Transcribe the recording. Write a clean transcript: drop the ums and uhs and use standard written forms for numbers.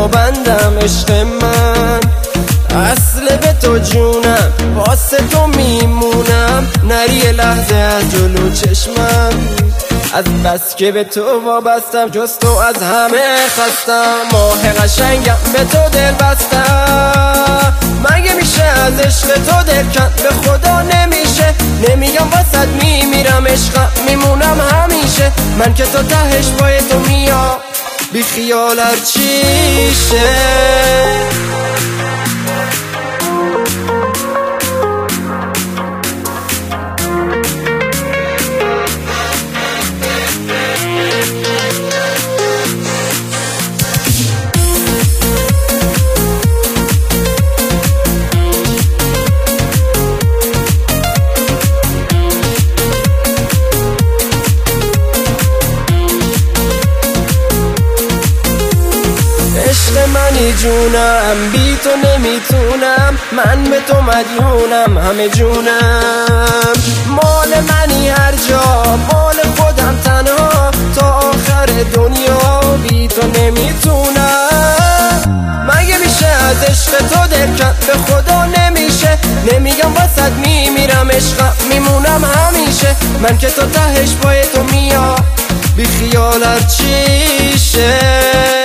پابندم عشق من، اصل به تو جونم، واسه تو میمونم، نری لحظه از جلو چشمم. از بس که به تو وابستم، جز تو از همه خستم، ماه قشنگم به تو دل بستم. مگه میشه از عشق تو دل کند؟ به خدا نمیشه، نمیگم واسد میمیرم، عشقم میمونم همیشه. من که تو تهش پای تو میام، بی خیال هرچیشه. عشق منی جونم، بی تو نمیتونم، من به تو مدیونم همه جونم. مال منی هر جا، مال خودم تنها، تا آخر دنیا بی تو نمیتونم. مگه میشه از عشق تو دل کند؟ به خدا نمیشه، نمیگم واسد میمیرم، عشقم میمونم همیشه. من که تو تهش پای تو میام، بی خیال هرچیشه.